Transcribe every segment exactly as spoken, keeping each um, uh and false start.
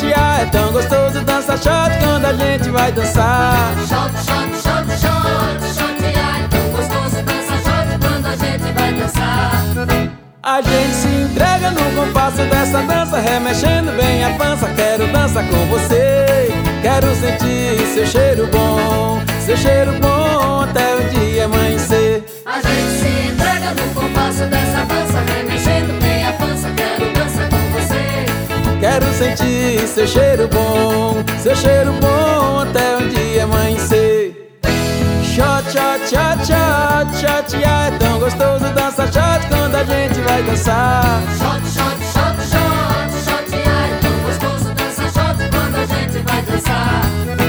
shotear, é tão gostoso dançar shot quando a gente vai dançar. Shot, shot, shot, shot, shotear, é tão gostoso dançar shot quando a gente vai dançar. A gente se entrega no compasso dessa dança, remexendo bem a pança. Quero dançar com você, quero sentir seu cheiro bom, seu cheiro bom até o dia amanhecer. A gente se entrega no compasso dessa dança, remexendo bem a pança. Quero dançar com você, quero sentir seu cheiro bom, seu cheiro bom até o dia amanhecer. Shot, shot, shot, shot, shotear, é tão gostoso dançar shot quando a gente vai dançar. Shot, shot, shot, shot, shotear, é tão gostoso dançar shot quando a gente vai dançar.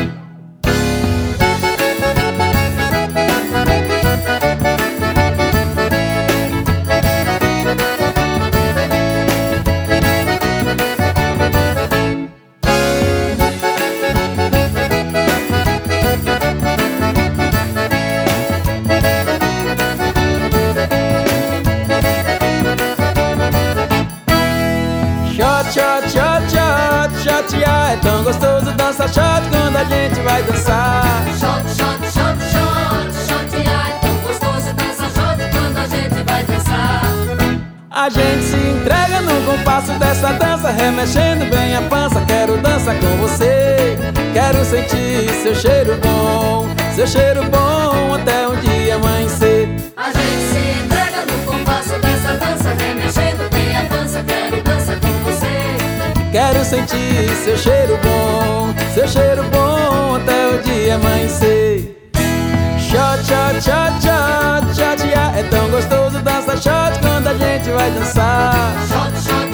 Shot, shot, shot, shot, shotear, é tão gostoso dançar shot quando a gente vai dançar. Shot, shot, shot, shot, shotear, é tão gostoso dançar shot quando a gente vai dançar. A gente se entrega no compasso dessa dança, remexendo bem a pança. Quero dançar com você, quero sentir seu cheiro bom, seu cheiro bom até o dia amanhecer. A gente se entrega no compasso dessa dança, remexendo bem a pança. Quero dançar com você, quero sentir seu cheiro bom, seu cheiro bom até o dia amanhecer. Shot, shot, shot, shot, shotear, é tão gostoso dançar shot quando a gente vai dançar. shot, shot,